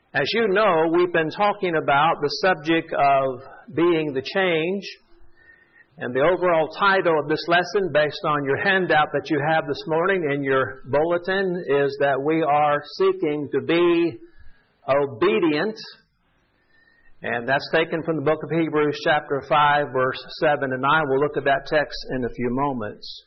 As you know, we've been talking about the subject of being the change. And the overall title of this lesson, based on your handout that you have this morning in your bulletin, is that we are seeking to be obedient. And that's taken from the book of Hebrews chapter 5, verse 7 and 9. We'll look at that text in a few moments.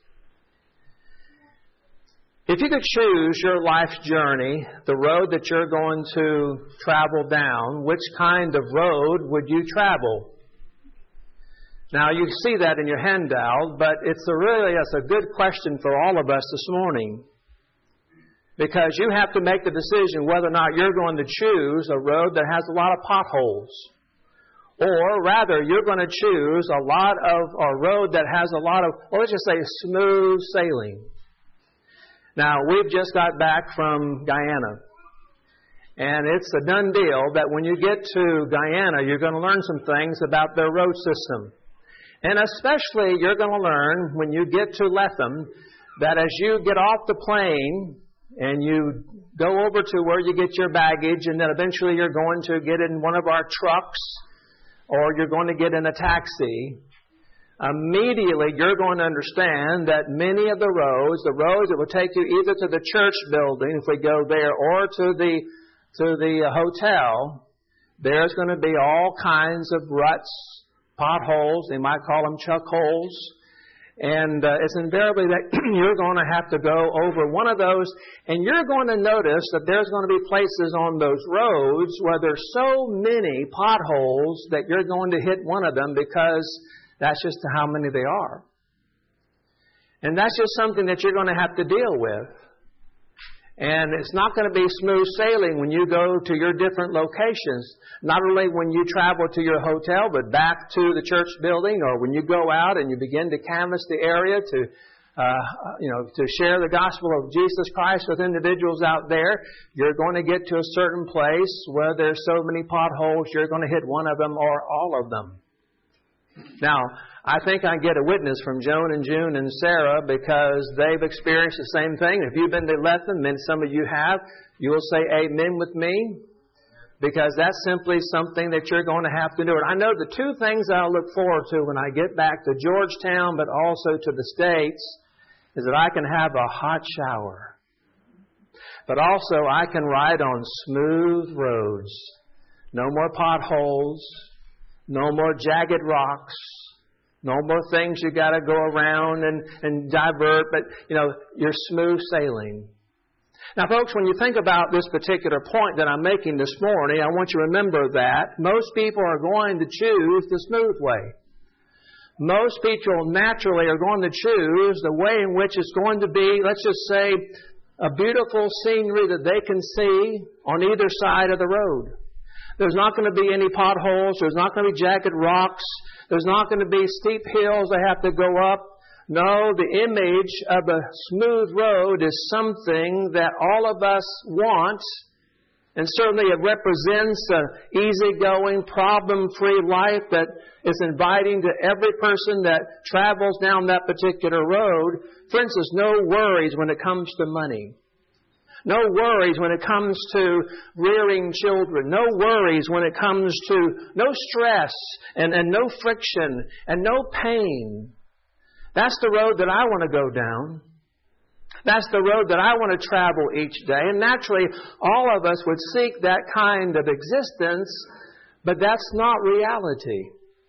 If you could choose your life's journey, the road that you're going to travel down, which kind of road would you travel? Now, you see that in your handout, but it's a good question for all of us this morning. Because you have to make the decision whether or not you're going to choose a road that has a lot of potholes. Or rather, you're going to choose a road that has a lot of, let's just say, smooth sailing. Now, we've just got back from Guyana. And it's a done deal that when you get to Guyana, you're going to learn some things about their road system. And especially, you're going to learn when you get to Lethem that as you get off the plane and you go over to where you get your baggage, and then eventually you're going to get in one of our trucks or you're going to get in a taxi, immediately you're going to understand that many of the roads that will take you either to the church building, if we go there, or to the hotel, there's going to be all kinds of ruts, potholes, they might call them chuck holes, and it's invariably that you're going to have to go over one of those, and you're going to notice that there's going to be places on those roads where there's so many potholes that you're going to hit one of them because that's just how many they are. And that's just something that you're going to have to deal with. And it's not going to be smooth sailing when you go to your different locations. Not only when you travel to your hotel, but back to the church building, or when you go out and you begin to canvass the area to share the gospel of Jesus Christ with individuals out there. You're going to get to a certain place where there's so many potholes, you're going to hit one of them or all of them. Now, I think I get a witness from Joan and June and Sarah because they've experienced the same thing. If you've been to Lethem, and some of you have, you will say amen with me, because that's simply something that you're going to have to do. And I know the two things I'll look forward to when I get back to Georgetown, but also to the States, is that I can have a hot shower. But also I can ride on smooth roads. No more potholes. No more jagged rocks. No more things you got to go around and divert. But, you're smooth sailing. Now, folks, when you think about this particular point that I'm making this morning, I want you to remember that most people are going to choose the smooth way. Most people naturally are going to choose the way in which it's going to be, let's just say, a beautiful scenery that they can see on either side of the road. There's not going to be any potholes. There's not going to be jagged rocks. There's not going to be steep hills they have to go up. No, the image of a smooth road is something that all of us want. And certainly it represents an easygoing, problem-free life that is inviting to every person that travels down that particular road. For instance, no worries when it comes to money. No worries when it comes to rearing children. No worries when it comes to no stress and no friction and no pain. That's the road that I want to go down. That's the road that I want to travel each day. And naturally, all of us would seek that kind of existence, but that's not reality.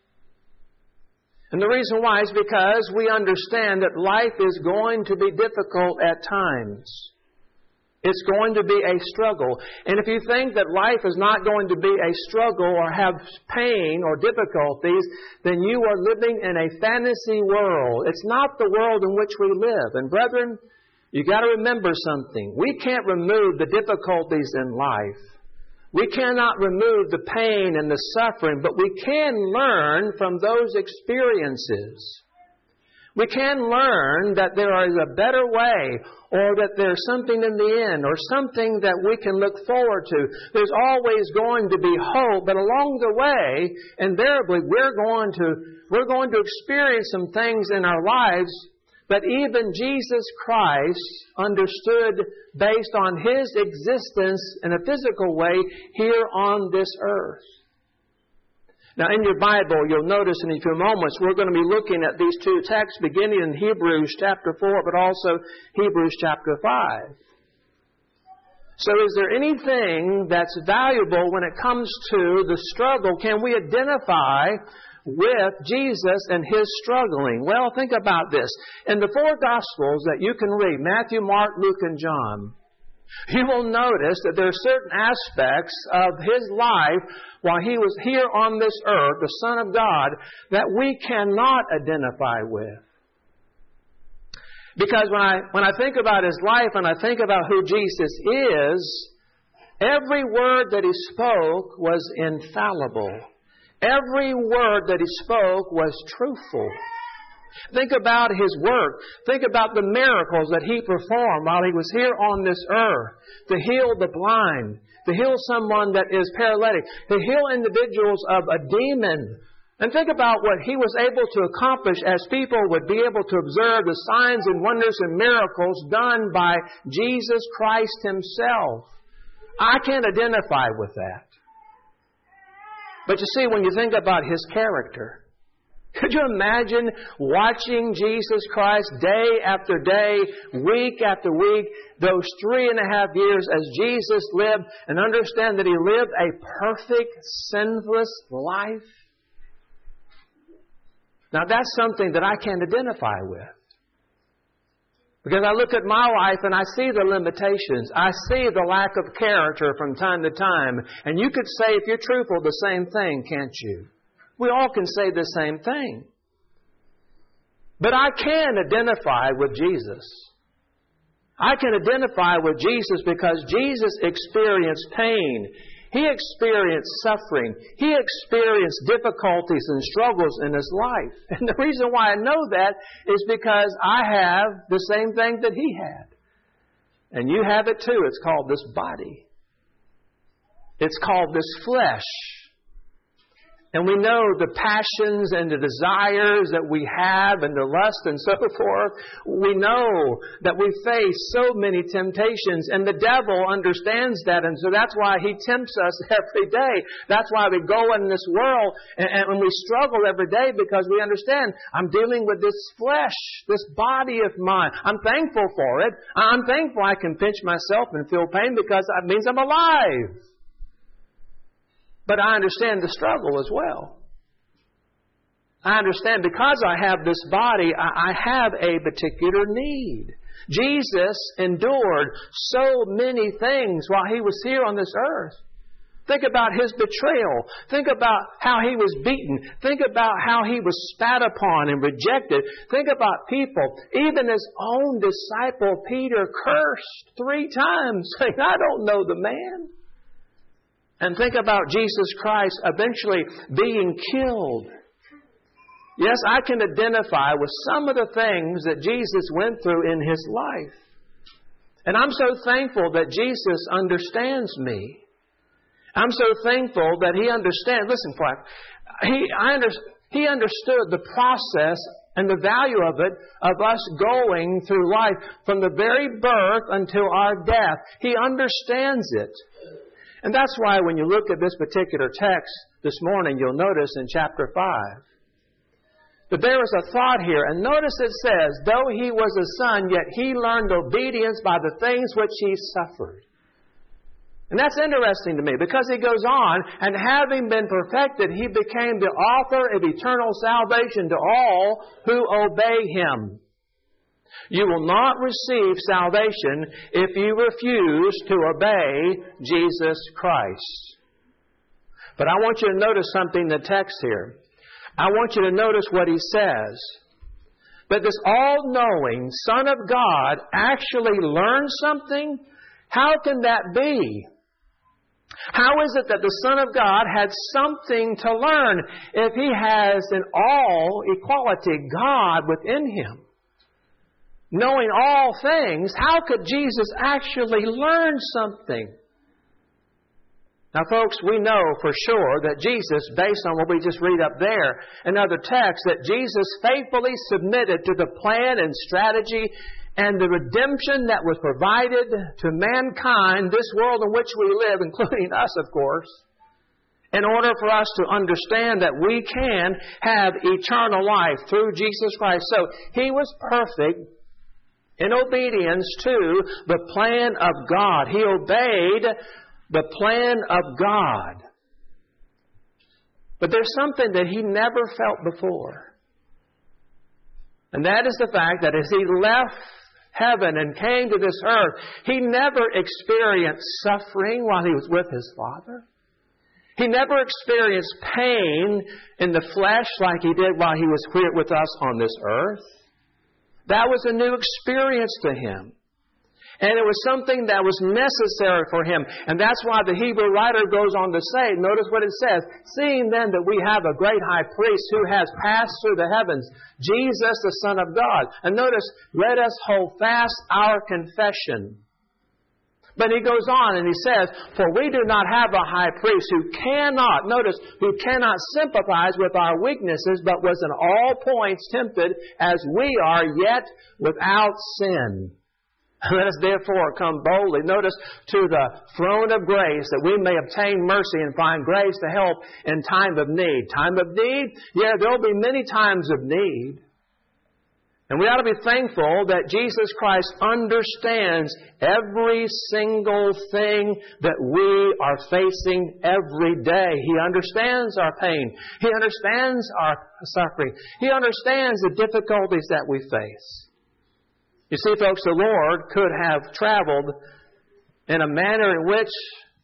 And the reason why is because we understand that life is going to be difficult at times. It's going to be a struggle. And if you think that life is not going to be a struggle or have pain or difficulties, then you are living in a fantasy world. It's not the world in which we live. And brethren, you got to remember something. We can't remove the difficulties in life. We cannot remove the pain and the suffering, but we can learn from those experiences. We can learn that there is a better way, or that there's something in the end, or something that we can look forward to. There's always going to be hope, but along the way, invariably, we're going to experience some things in our lives, But even Jesus Christ understood based on His existence in a physical way here on this earth. Now in your Bible, you'll notice in a few moments, we're going to be looking at these two texts beginning in Hebrews chapter 4, but also Hebrews chapter 5. So is there anything that's valuable when it comes to the struggle? Can we identify with Jesus and His struggling? Well, think about this. In the four Gospels that you can read, Matthew, Mark, Luke, and John, you will notice that there are certain aspects of His life while He was here on this earth, the Son of God, that we cannot identify with. Because when I think about His life and I think about who Jesus is, every word that He spoke was infallible. Every word that He spoke was truthful. Think about His work. Think about the miracles that He performed while He was here on this earth. To heal the blind, to heal someone that is paralytic, to heal individuals of a demon. And think about what He was able to accomplish as people would be able to observe the signs and wonders and miracles done by Jesus Christ Himself. I can't identify with that. But you see, when you think about His character, could you imagine watching Jesus Christ day after day, week after week, those 3.5 years as Jesus lived, and understand that He lived a perfect, sinless life? Now that's something that I can't identify with. Because I look at my life and I see the limitations. I see the lack of character from time to time. And you could say, if you're truthful, the same thing, can't you? We all can say the same thing. But I can identify with Jesus. I can identify with Jesus because Jesus experienced pain. He experienced suffering. He experienced difficulties and struggles in His life. And the reason why I know that is because I have the same thing that He had. And you have it too. It's called this body. It's called this flesh. And we know the passions and the desires that we have and the lust and so forth. We know that we face so many temptations, and the devil understands that, and so that's why he tempts us every day. That's why we go in this world and we struggle every day, because we understand I'm dealing with this flesh, this body of mine. I'm thankful for it. I'm thankful I can pinch myself and feel pain because that means I'm alive. But I understand the struggle as well. I understand because I have this body, I have a particular need. Jesus endured so many things while He was here on this earth. Think about His betrayal. Think about how He was beaten. Think about how He was spat upon and rejected. Think about people. Even His own disciple Peter cursed 3 times, saying, I don't know the man. And think about Jesus Christ eventually being killed. Yes, I can identify with some of the things that Jesus went through in His life. And I'm so thankful that Jesus understands me. I'm so thankful that He understands. Listen, friend, He understood the process and the value of it, of us going through life from the very birth until our death. He understands it. And that's why when you look at this particular text this morning, you'll notice in chapter 5 that there is a thought here. And notice it says, though He was a son, yet He learned obedience by the things which He suffered. And that's interesting to me, because He goes on, and having been perfected, He became the author of eternal salvation to all who obey Him. You will not receive salvation if you refuse to obey Jesus Christ. But I want you to notice something in the text here. I want you to notice what He says. That this all-knowing Son of God actually learned something? How can that be? How is it that the Son of God had something to learn if He has in all equality God within Him? Knowing all things, how could Jesus actually learn something? Now, folks, we know for sure that Jesus, based on what we just read up there and other texts, that Jesus faithfully submitted to the plan and strategy and the redemption that was provided to mankind, this world in which we live, including us, of course, in order for us to understand that we can have eternal life through Jesus Christ. So, He was perfect in obedience to the plan of God. He obeyed the plan of God. But there's something that He never felt before. And that is the fact that as He left heaven and came to this earth, He never experienced suffering while He was with His Father. He never experienced pain in the flesh like He did while He was here with us on this earth. That was a new experience to Him. And it was something that was necessary for Him. And that's why the Hebrew writer goes on to say, notice what it says, seeing then that we have a great high priest who has passed through the heavens, Jesus the Son of God. And notice, let us hold fast our confession. But he goes on and he says, for we do not have a high priest who cannot, notice, who cannot sympathize with our weaknesses, but was in all points tempted as we are, yet without sin. Let us therefore come boldly, notice, to the throne of grace, that we may obtain mercy and find grace to help in time of need. Time of need? Yeah, there will be many times of need. And we ought to be thankful that Jesus Christ understands every single thing that we are facing every day. He understands our pain. He understands our suffering. He understands the difficulties that we face. You see, folks, the Lord could have traveled in a manner in which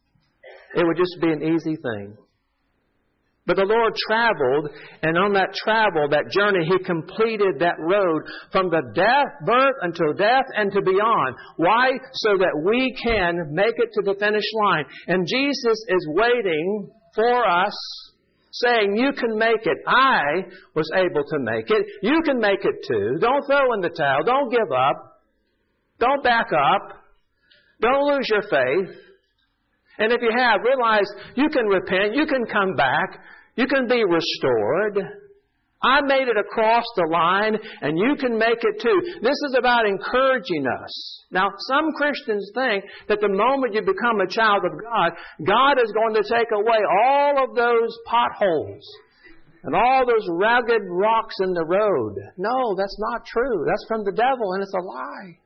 it would just be an easy thing. But the Lord traveled, and on that travel, that journey, He completed that road from the birth until death and to beyond. Why? So that we can make it to the finish line. And Jesus is waiting for us, saying, you can make it. I was able to make it. You can make it too. Don't throw in the towel. Don't give up. Don't back up. Don't lose your faith. And if you have, realize you can repent. You can come back. You can be restored. I made it across the line, and you can make it too. This is about encouraging us. Now, some Christians think that the moment you become a child of God, God is going to take away all of those potholes and all those rugged rocks in the road. No, that's not true. That's from the devil, and it's a lie.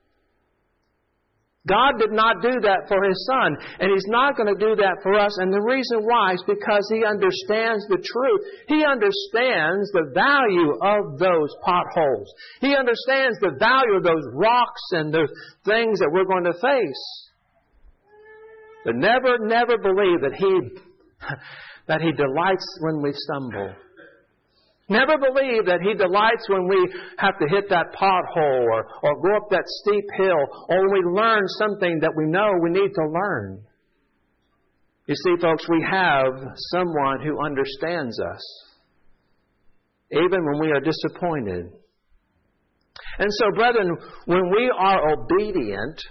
God did not do that for His Son, and He's not going to do that for us. And the reason why is because He understands the truth. He understands the value of those potholes. He understands the value of those rocks and those things that we're going to face. But never believe that He delights when we stumble. Never believe that He delights when we have to hit that pothole or go up that steep hill, or when we learn something that we know we need to learn. You see, folks, we have someone who understands us, even when we are disappointed. And so, brethren, when we are obedient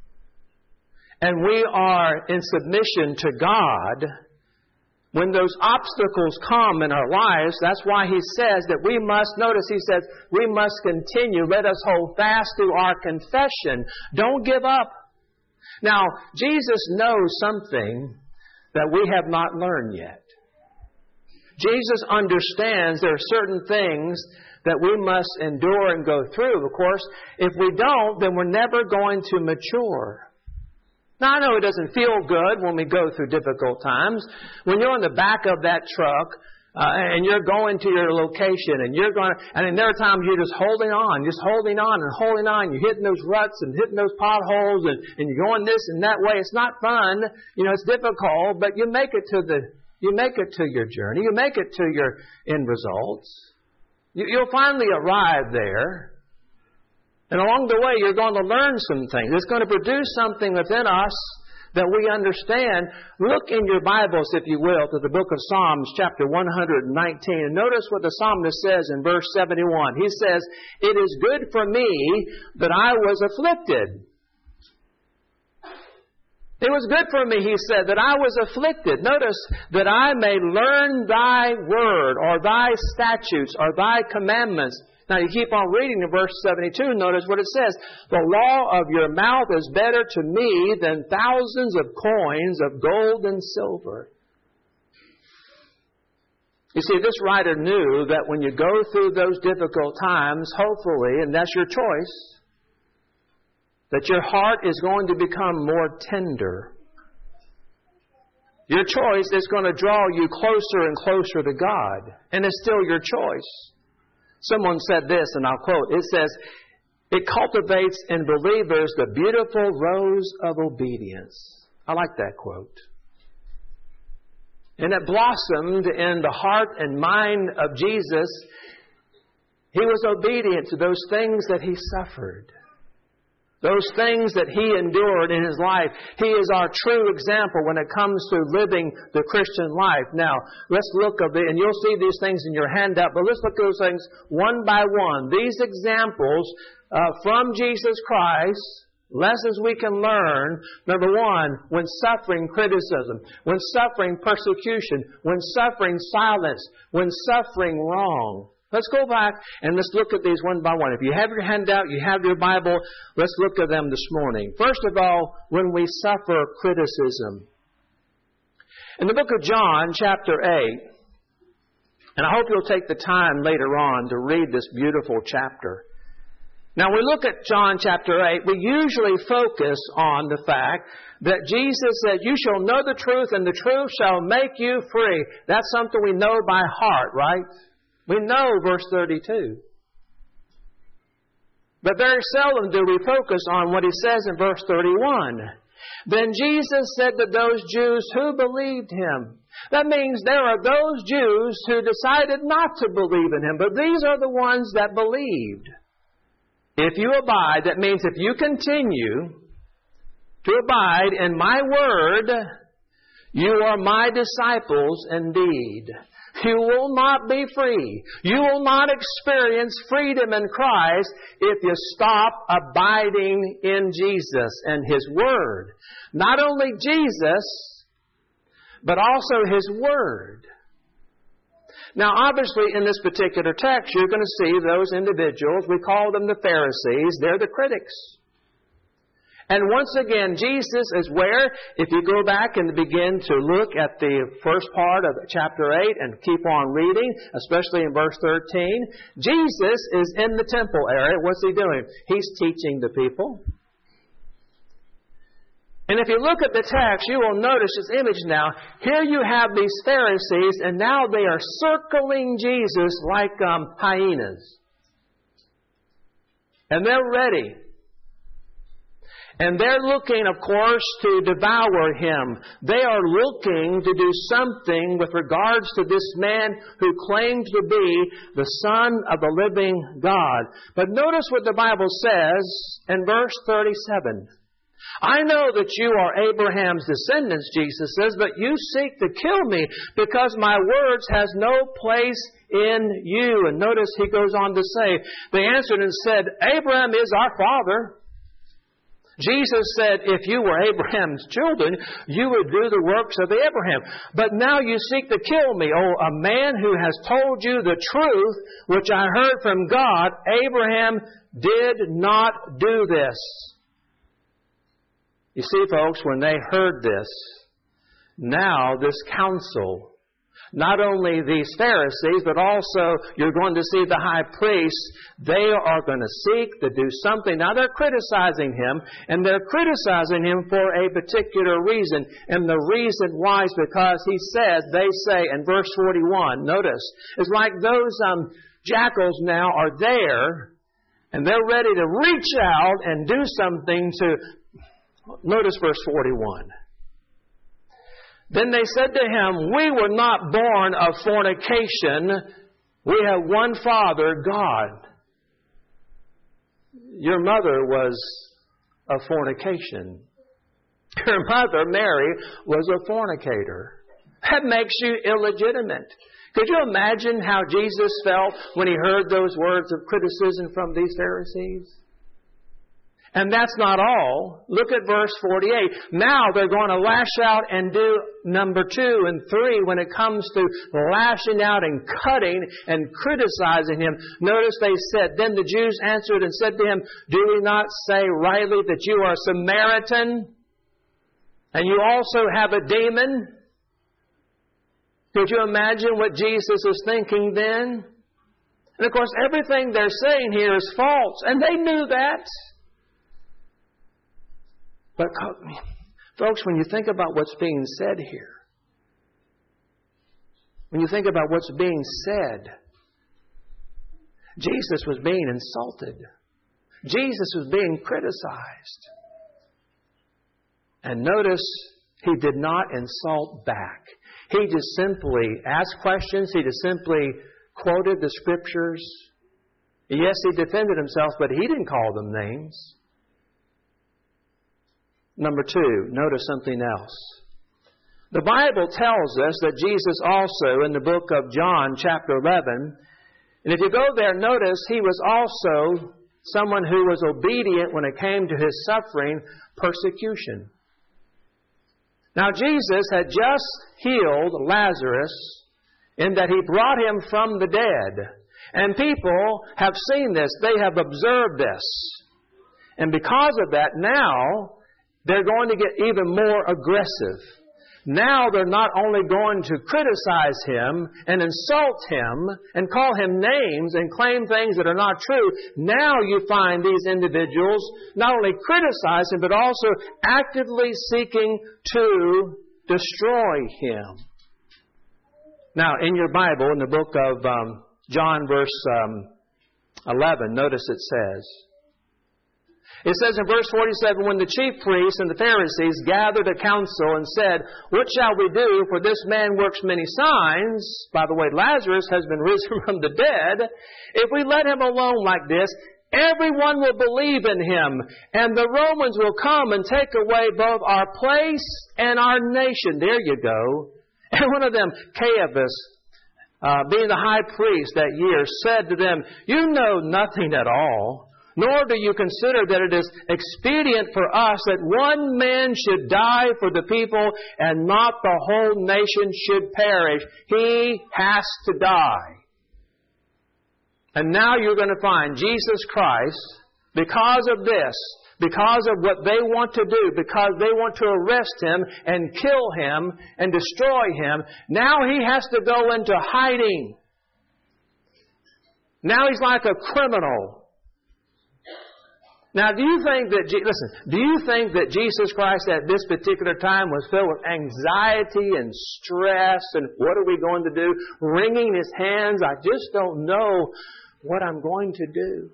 and we are in submission to God, when those obstacles come in our lives, that's why He says that we must, notice He says, we must continue. Let us hold fast to our confession. Don't give up. Now, Jesus knows something that we have not learned yet. Jesus understands there are certain things that we must endure and go through. Of course, if we don't, then we're never going to mature. Now, I know it doesn't feel good when we go through difficult times. When you're on the back of that truck and you're going to your location and there are times you're just holding on. You're hitting those ruts and hitting those potholes and you're going this and that way. It's not fun. It's difficult, but you make it to your journey. You make it to your end results. You'll finally arrive there. And along the way, you're going to learn some things. It's going to produce something within us that we understand. Look in your Bibles, if you will, to the book of Psalms, chapter 119. And notice what the psalmist says in verse 71. He says, it is good for me that I was afflicted. It was good for me, he said, that I was afflicted. Notice, that I may learn thy word, or thy statutes, or thy commandments. Now you keep on reading in verse 72, notice what it says. The law of your mouth is better to me than thousands of coins of gold and silver. You see, this writer knew that when you go through those difficult times, hopefully, and that's your choice, that your heart is going to become more tender. Your choice is going to draw you closer and closer to God. And it's still your choice. Someone said this, and I'll quote, it says, it cultivates in believers the beautiful rose of obedience. I like that quote. And it blossomed in the heart and mind of Jesus. He was obedient to those things that He suffered. Those things that He endured in His life. He is our true example when it comes to living the Christian life. Now, let's look at it, and you'll see these things in your handout, but let's look at those things one by one. These examples from Jesus Christ, lessons we can learn. Number one, when suffering criticism, when suffering persecution, when suffering silence, when suffering wrong. Let's go back and let's look at these one by one. If you have your handout, you have your Bible, let's look at them this morning. First of all, when we suffer criticism. In the book of John, chapter 8, and I hope you'll take the time later on to read this beautiful chapter. Now, we look at John chapter 8, we usually focus on the fact that Jesus said, you shall know the truth, and the truth shall make you free. That's something we know by heart, right? We know verse 32. But very seldom do we focus on what He says in verse 31. Then Jesus said to those Jews who believed Him. That means there are those Jews who decided not to believe in Him, but these are the ones that believed. If you abide, that means if you continue to abide in my word, you are my disciples indeed. You will not be free. You will not experience freedom in Christ if you stop abiding in Jesus and His Word. Not only Jesus, but also His Word. Now, obviously, in this particular text, you're going to see those individuals, we call them the Pharisees, they're the critics. And once again, Jesus is where, if you go back and begin to look at the first part of chapter 8 and keep on reading, especially in verse 13, Jesus is in the temple area. What's He doing? He's teaching the people. And if you look at the text, you will notice this image now. Here you have these Pharisees, and now they are circling Jesus like hyenas. And they're ready. And they're looking, of course, to devour Him. They are looking to do something with regards to this man who claimed to be the Son of the living God. But notice what the Bible says in verse 37. I know that you are Abraham's descendants, Jesus says, but you seek to kill me because my words has no place in you. And notice he goes on to say, they answered and said, Abraham is our father. Jesus said, if you were Abraham's children, you would do the works of Abraham. But now you seek to kill me, a man who has told you the truth, which I heard from God. Abraham did not do this. You see, folks, when they heard this, now this council, not only these Pharisees, but also you're going to see the high priests, they are going to seek to do something. Now they're criticizing Him, and they're criticizing Him for a particular reason. And the reason why is because they say in verse 41, notice, it's like those jackals now are there, and they're ready to reach out and do something to, notice verse 41. Then they said to Him, we were not born of fornication. We have one Father, God. Your mother was of fornication. Your mother, Mary, was a fornicator. That makes you illegitimate. Could you imagine how Jesus felt when He heard those words of criticism from these Pharisees? And that's not all. Look at verse 48. Now they're going to lash out and do number 2 and 3 when it comes to lashing out and cutting and criticizing him. Notice they said, then the Jews answered and said to him, do we not say rightly that you are a Samaritan and you also have a demon? Could you imagine what Jesus is thinking then? And of course, everything they're saying here is false, and they knew that. But folks, when you think about what's being said here, when you think about what's being said, Jesus was being insulted. Jesus was being criticized. And notice, he did not insult back. He just simply asked questions. He just simply quoted the Scriptures. Yes, he defended himself, but he didn't call them names. Number 2, notice something else. The Bible tells us that Jesus also, in the book of John, chapter 11, and if you go there, notice he was also someone who was obedient when it came to his suffering persecution. Now, Jesus had just healed Lazarus in that he brought him from the dead. And people have seen this. They have observed this. And because of that, now they're going to get even more aggressive. Now they're not only going to criticize him and insult him and call him names and claim things that are not true. Now you find these individuals not only criticizing but also actively seeking to destroy him. Now in your Bible, in the book of John verse 11, notice it says in verse 47, when the chief priests and the Pharisees gathered a council and said, what shall we do? For this man works many signs. By the way, Lazarus has been risen from the dead. If we let him alone like this, everyone will believe in him. And the Romans will come and take away both our place and our nation. There you go. And one of them, Caiaphas, being the high priest that year, said to them, you know nothing at all. Nor do you consider that it is expedient for us that one man should die for the people and not the whole nation should perish. He has to die. And now you're going to find Jesus Christ, because of this, because of what they want to do, because they want to arrest him and kill him and destroy him, now he has to go into hiding. Now he's like a criminal. Now, do you think that Jesus Christ at this particular time was filled with anxiety and stress and what are we going to do? Wringing his hands, I just don't know what I'm going to do.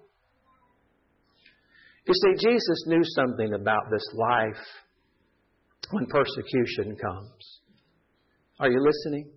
You see, Jesus knew something about this life when persecution comes. Are you listening?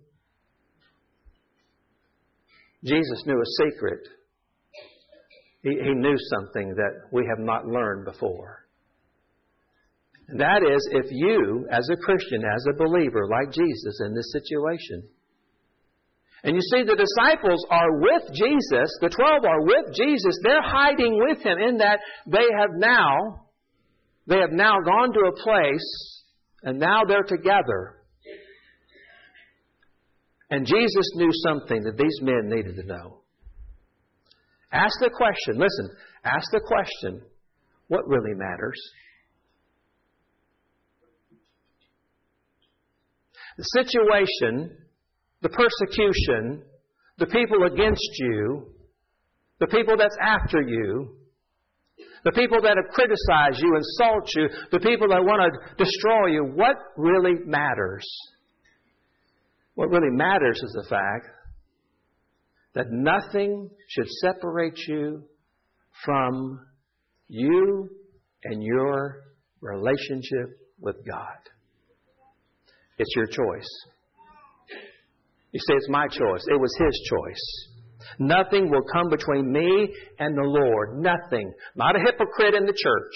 Jesus knew a secret. He knew something that we have not learned before. And that is, if you, as a Christian, as a believer, like Jesus in this situation, and you see the disciples are with Jesus, the 12 are with Jesus, they're hiding with him in that they have now gone to a place and now they're together. And Jesus knew something that these men needed to know. Ask the question, listen, ask the question, what really matters? The situation, the persecution, the people against you, the people that's after you, the people that have criticized you, insult you, the people that want to destroy you, what really matters? What really matters is the fact that nothing should separate you from you and your relationship with God. It's your choice. You say, it's my choice. It was His choice. Nothing will come between me and the Lord. Nothing. Not a hypocrite in the church.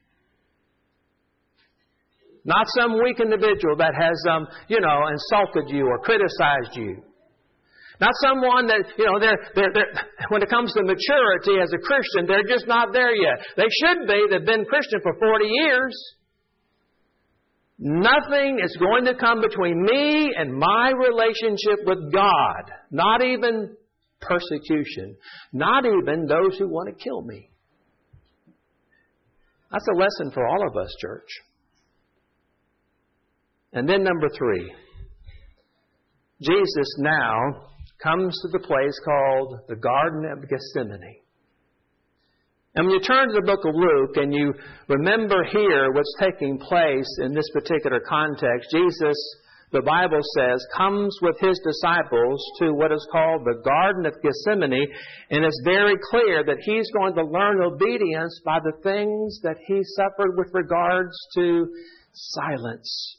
Not some weak individual that has, insulted you or criticized you. Not someone that, they're, when it comes to maturity as a Christian, they're just not there yet. They should be. They've been Christian for 40 years. Nothing is going to come between me and my relationship with God. Not even persecution. Not even those who want to kill me. That's a lesson for all of us, church. And then number 3. Jesus now comes to the place called the Garden of Gethsemane. And when you turn to the book of Luke and you remember here what's taking place in this particular context, Jesus, the Bible says, comes with His disciples to what is called the Garden of Gethsemane, and it's very clear that He's going to learn obedience by the things that He suffered with regards to silence.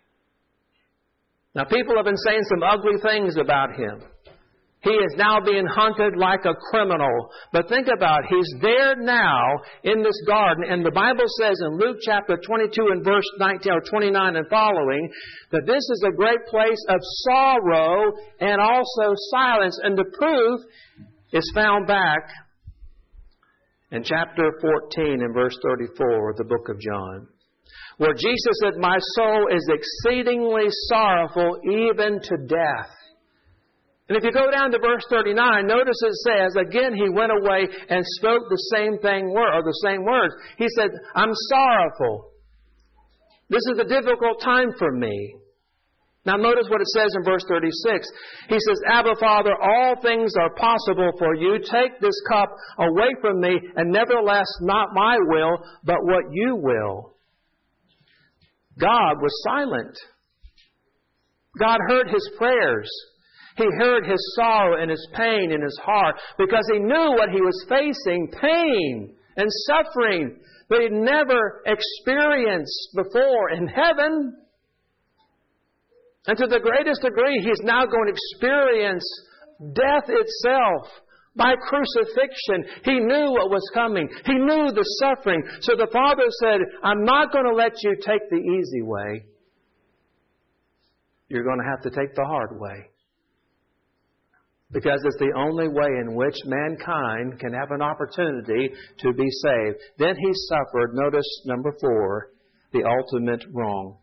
Now, people have been saying some ugly things about Him. He is now being hunted like a criminal. But think about it. He's there now in this garden. And the Bible says in Luke chapter 22 and verse 19 or 29 and following that this is a great place of sorrow and also silence. And the proof is found back in chapter 14 and verse 34 of the book of John, where Jesus said, "My soul is exceedingly sorrowful, even to death." And if you go down to verse 39, notice it says, again, He went away and spoke the same words. He said, "I'm sorrowful. This is a difficult time for me." Now notice what it says in verse 36. He says, "Abba, Father, all things are possible for you. Take this cup away from me, and nevertheless not my will, but what you will." God was silent. God heard His prayers. He heard his sorrow and his pain in his heart because He knew what he was facing, pain and suffering that he'd never experienced before in heaven. And to the greatest degree, he's now going to experience death itself by crucifixion. He knew what was coming. He knew the suffering. So the Father said, "I'm not going to let you take the easy way. You're going to have to take the hard way. Because it's the only way in which mankind can have an opportunity to be saved." Then He suffered, notice number 4, the ultimate wrong.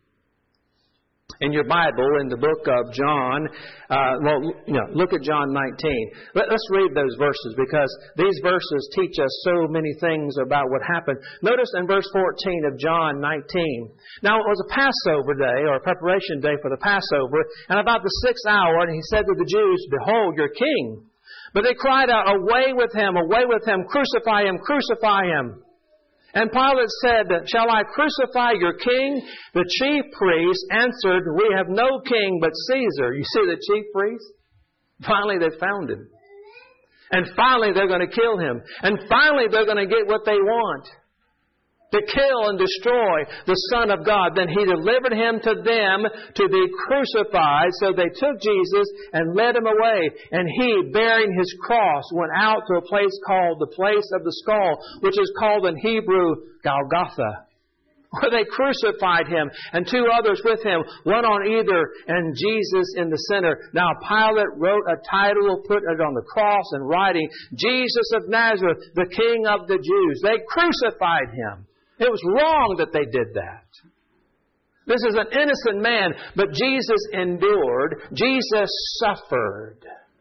In your Bible, in the book of John, look at John 19. Let's read those verses because these verses teach us so many things about what happened. Notice in verse 14 of John 19. Now it was a Passover day, or a preparation day for the Passover, and about the 6th hour, and He said to the Jews, "Behold, your king." But they cried out, "Away with him, away with him, crucify him, crucify him." And Pilate said, "Shall I crucify your king?" The chief priests answered, "We have no king but Caesar." You see the chief priests? Finally they found him. And finally they're going to kill him. And finally they're going to get what they want. To kill and destroy the Son of God. Then He delivered Him to them to be crucified. So they took Jesus and led Him away. And He, bearing His cross, went out to a place called the place of the skull, which is called in Hebrew Golgotha, where they crucified Him and 2 others with Him, one on either and Jesus in the center. Now Pilate wrote a title, put it on the cross and writing, "Jesus of Nazareth, the King of the Jews." They crucified Him. It was wrong that they did that. This is an innocent man, but Jesus endured. Jesus suffered.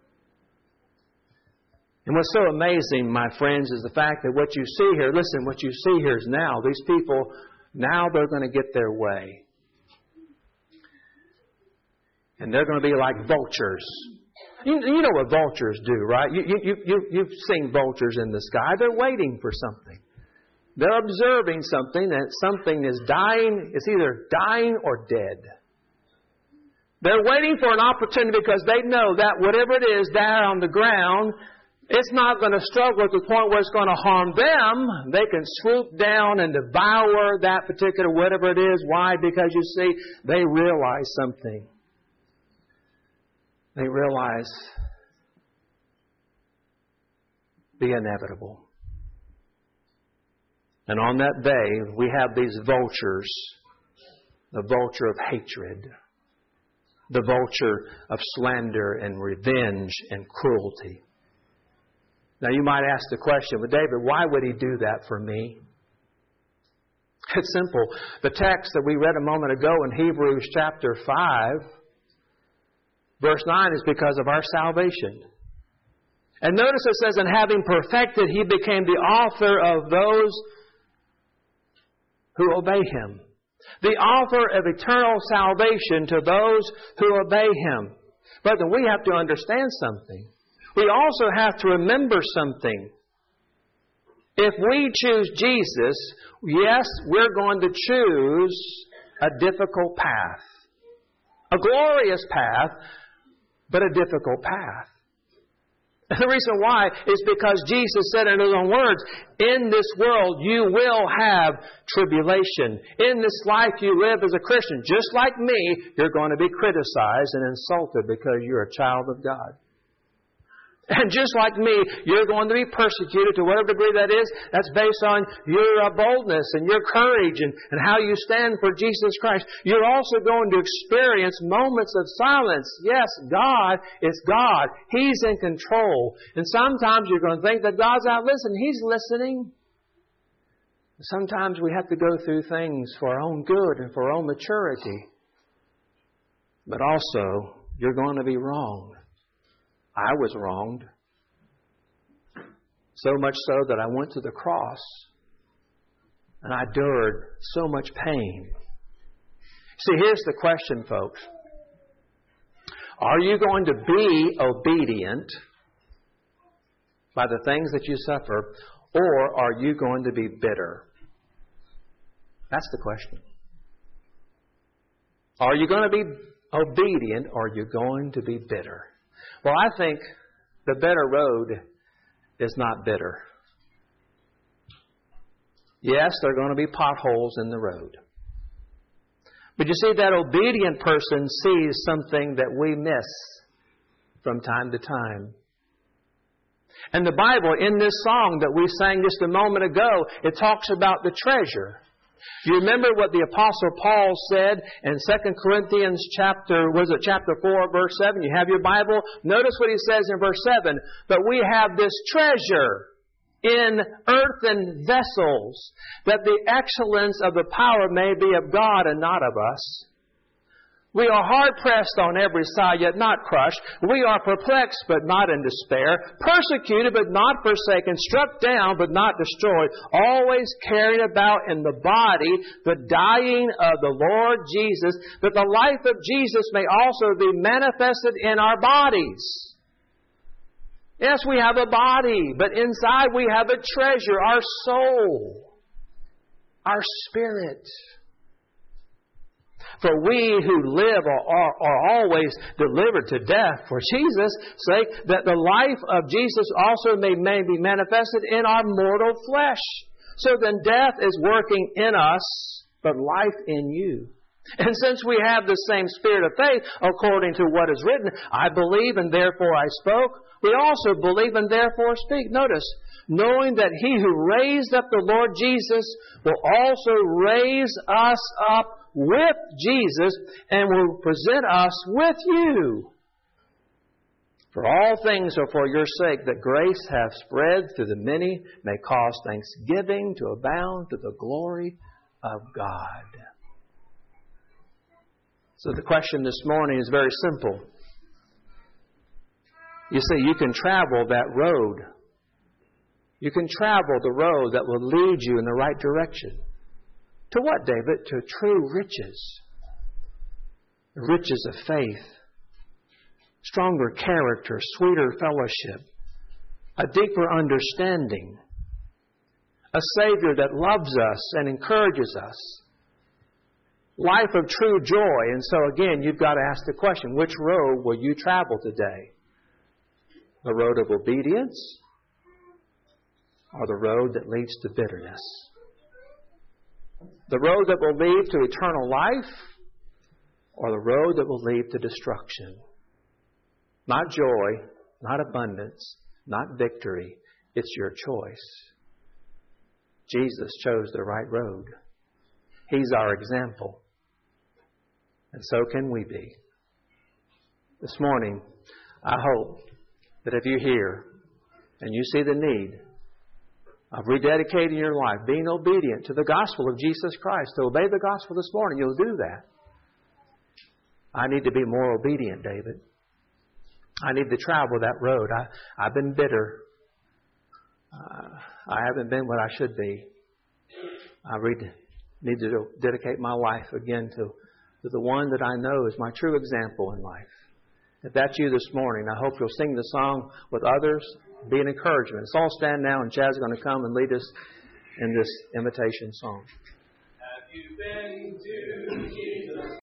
And what's so amazing, my friends, is the fact that what you see here, listen, what you see here is now, these people, now they're going to get their way. And they're going to be like vultures. You know what vultures do, right? You've seen vultures in the sky. They're waiting for something. They're observing something, that something is dying. It's either dying or dead. They're waiting for an opportunity because they know that whatever it is there on the ground, it's not going to struggle to the point where it's going to harm them. They can swoop down and devour that particular whatever it is. Why? Because you see, they realize something. They realize the inevitable. And on that day, we have these vultures, the vulture of hatred, the vulture of slander and revenge and cruelty. Now you might ask the question, well, David, why would he do that for me? It's simple. The text that we read a moment ago in Hebrews chapter 5, verse 9 is because of our salvation. And notice it says, and having perfected, he became the author of those who obey him. The author of eternal salvation to those who obey him. But then we have to understand something. We also have to remember something. If we choose Jesus, yes, we're going to choose a difficult path. A glorious path, but a difficult path. And the reason why is because Jesus said in His own words, in this world you will have tribulation. In this life you live as a Christian, just like me, you're going to be criticized and insulted because you're a child of God. And just like me, you're going to be persecuted to whatever degree that is. That's based on your boldness and your courage and how you stand for Jesus Christ. You're also going to experience moments of silence. Yes, God is God. He's in control. And sometimes you're going to think that God's not listening. He's listening. Sometimes we have to go through things for our own good and for our own maturity. But also, you're going to be wronged. I was wronged. So much so that I went to the cross and I endured so much pain. See, here's the question, folks. Are you going to be obedient by the things that you suffer, or are you going to be bitter? That's the question. Are you going to be obedient, or are you going to be bitter? Well, I think the better road is not bitter. Yes, there are going to be potholes in the road. But you see, that obedient person sees something that we miss from time to time. And the Bible, in this song that we sang just a moment ago, it talks about the treasure. You remember what the Apostle Paul said in 2 Corinthians chapter 4, verse 7? You have your Bible? Notice what he says in verse 7. But we have this treasure in earthen vessels, that the excellence of the power may be of God and not of us. We are hard-pressed on every side, yet not crushed. We are perplexed, but not in despair. Persecuted, but not forsaken. Struck down, but not destroyed. Always carried about in the body the dying of the Lord Jesus, that the life of Jesus may also be manifested in our bodies. Yes, we have a body, but inside we have a treasure, our soul, our spirit. For we who live are always delivered to death for Jesus' sake, that the life of Jesus also may be manifested in our mortal flesh. So then death is working in us, but life in you. And since we have the same spirit of faith, according to what is written, I believe and therefore I spoke, we also believe and therefore speak. Notice, knowing that He who raised up the Lord Jesus will also raise us up with Jesus and will present us with you. For all things are for your sake, that grace hath spread through the many may cause thanksgiving to abound to the glory of God. So the question this morning is very simple. You see, you can travel that road. You can travel the road that will lead you in the right direction. To what, David? To true riches. Riches of faith. Stronger character, sweeter fellowship. A deeper understanding. A Savior that loves us and encourages us. Life of true joy. And so again, you've got to ask the question, which road will you travel today? The road of obedience or the road that leads to bitterness? The road that will lead to eternal life or the road that will lead to destruction? Not joy, not abundance, not victory. It's your choice. Jesus chose the right road. He's our example. And so can we be. This morning, I hope that if you're here and you see the need of rededicating your life, being obedient to the gospel of Jesus Christ, to obey the gospel this morning, you'll do that. I need to be more obedient, David. I need to travel that road. I've been bitter. I haven't been what I should be. I need to dedicate my life again to the one that I know is my true example in life. If that's you this morning, I hope you'll sing the song with others, be an encouragement. Let's all stand now, and Chad's going to come and lead us in this invitation song. Have you been to Jesus?